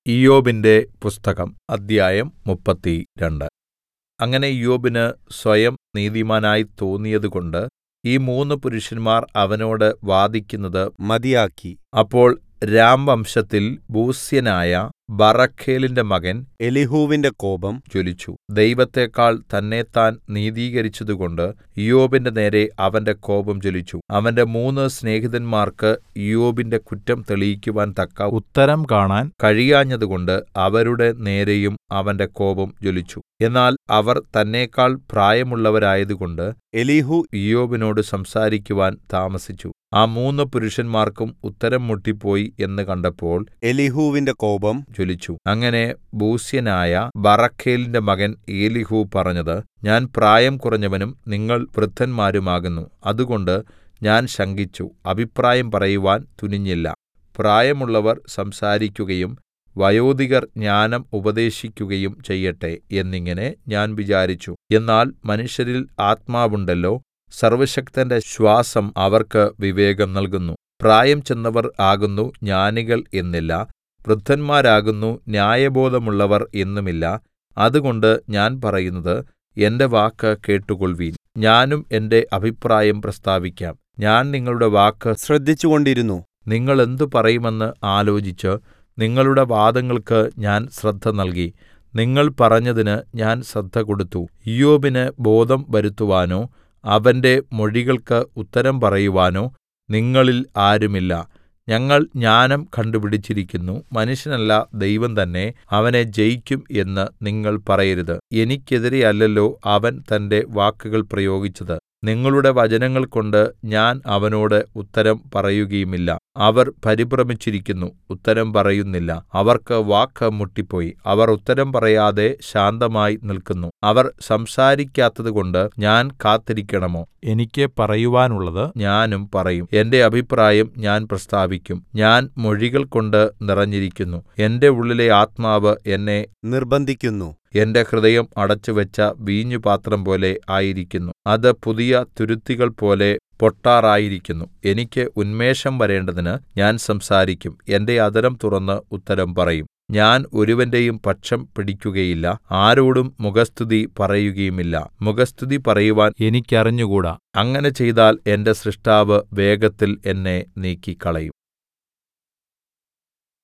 ഇയ്യോബിന്റെ പുസ്തകം അദ്ധ്യായം 32 അങ്ങനെ ഇയ്യോബിന് സ്വയം നീതിമാനായി തോന്നിയതുകൊണ്ട് ഈ മൂന്ന് പുരുഷന്മാർ അവനോട് വാദിക്കുന്നത് മതിയാക്കി. അപ്പോൾ രാംവംശത്തിൽ ബൂസ്യനായ ബറഖേലിന്റെ മകൻ എലീഹൂവിന്റെ കോപം ജ്വലിച്ചു. ദൈവത്തെക്കാൾ തന്നെത്താൻ നീതീകരിച്ചതുകൊണ്ട് ഇയ്യോബിന്റെ നേരെ അവന്റെ കോപം ജ്വലിച്ചു. അവന്റെ മൂന്ന് സ്നേഹിതന്മാർക്ക് ഇയ്യോബിന്റെ കുറ്റം തെളിയിക്കുവാൻ തക്ക ഉത്തരം കാണാൻ കഴിയാഞ്ഞതുകൊണ്ട് അവരുടെ നേരെയും അവന്റെ കോപം ജ്വലിച്ചു. എന്നാൽ അവർ തന്നെക്കാൾ പ്രായമുള്ളവരായതുകൊണ്ട് എലീഹൂ ഇയ്യോബിനോട് സംസാരിക്കുവാൻ താമസിച്ചു. ആ മൂന്ന് പുരുഷന്മാർക്കും ഉത്തരം മുട്ടിപ്പോയി എന്ന് കണ്ടപ്പോൾ എലീഹൂവിന്റെ കോപം ജ്വലിച്ചു. അങ്ങനെ ബൂസ്യനായ ബറഖേലിന്റെ മകൻ എലീഹൂ പറഞ്ഞത്, ഞാൻ പ്രായം കുറഞ്ഞവനും നിങ്ങൾ വൃദ്ധന്മാരുമാകുന്നു. അതുകൊണ്ട് ഞാൻ ശങ്കിച്ചു അഭിപ്രായം പറയുവാൻ തുനിഞ്ഞില്ല. പ്രായമുള്ളവർ സംസാരിക്കുകയും വയോധികർ ജ്ഞാനം ഉപദേശിക്കുകയും ചെയ്യട്ടെ എന്നിങ്ങനെ ഞാൻ വിചാരിച്ചു. എന്നാൽ മനുഷ്യരിൽ ആത്മാവുണ്ടല്ലോ, സർവ്വശക്തന്റെ ശ്വാസം അവർക്ക് വിവേകം നൽകുന്നു. പ്രായം ചെന്നവർ ആകുന്നു ജ്ഞാനികൾ എന്നില്ല, വൃദ്ധന്മാരാകുന്നു ന്യായബോധമുള്ളവർ എന്നുമില്ല. അതുകൊണ്ട് ഞാൻ പറയുന്നത്, എന്റെ വാക്ക് കേട്ടുകൊൾവിൻ. ഞാനും എന്റെ അഭിപ്രായം പ്രസ്താവിക്കാം. ഞാൻ നിങ്ങളുടെ വാക്ക് ശ്രദ്ധിച്ചുകൊണ്ടിരുന്നു. നിങ്ങൾ എന്ത് പറയുമെന്ന് ആലോചിച്ച് നിങ്ങളുടെ വാദങ്ങൾക്ക് ഞാൻ ശ്രദ്ധ നൽകി. നിങ്ങൾ പറഞ്ഞതിന് ഞാൻ ശ്രദ്ധ കൊടുത്തു. ഇയ്യോബിന് ബോധം വരുത്തുവാനോ അവന്റെ മൊഴികൾക്ക് ഉത്തരം പറയുവാനോ നിങ്ങളിൽ ആരുമില്ല. ഞങ്ങൾ ജ്ഞാനം കണ്ടുപിടിച്ചിരിക്കുന്നു, മനുഷ്യനല്ല ദൈവം തന്നെ അവനെ ജയിക്കും എന്ന് നിങ്ങൾ പറയരുത്. എനിക്കെതിരെയല്ലല്ലോ അവൻ തന്റെ വാക്കുകൾ പ്രയോഗിച്ചത്. നിങ്ങളുടെ വചനങ്ങൾകൊണ്ട് ഞാൻ അവനോട് ഉത്തരം പറയുകയുമില്ല. അവർ പരിഭ്രമിച്ചിരിക്കുന്നു, ഉത്തരം പറയുന്നില്ല. അവർക്ക് വാക്ക് മുട്ടിപ്പോയി. അവർ ഉത്തരം പറയാതെ ശാന്തമായി നിൽക്കുന്നു. അവർ സംസാരിക്കാത്തതുകൊണ്ട് ഞാൻ കാത്തിരിക്കണമോ? എനിക്ക് പറയുവാനുള്ളത് ഞാനും പറയും. എന്റെ അഭിപ്രായം ഞാൻ പ്രസ്താവിക്കും. ഞാൻ മൊഴികൾ കൊണ്ട് നിറഞ്ഞിരിക്കുന്നു. എന്റെ ഉള്ളിലെ ആത്മാവ് എന്നെ നിർബന്ധിക്കുന്നു. എന്റെ ഹൃദയം അടച്ചുവെച്ച വീഞ്ഞുപാത്രം പോലെ ആയിരിക്കുന്നു. അത് പുതിയ തുരുത്തികൾ പോലെ പൊട്ടാറായിരിക്കുന്നു. എനിക്ക് ഉന്മേഷം വരേണ്ടതിന് ഞാൻ സംസാരിക്കും. എന്റെ അധരം തുറന്ന് ഉത്തരം പറയും. ഞാൻ ഒരുവന്റെയും പക്ഷം പിടിക്കുകയില്ല, ആരോടും മുഖസ്തുതി പറയുകയുമില്ല. മുഖസ്തുതി പറയുവാൻ എനിക്കറിഞ്ഞുകൂടാ. അങ്ങനെ ചെയ്താൽ എന്റെ സ്രഷ്ടാവ് വേഗത്തിൽ എന്നെ നീക്കിക്കളയും.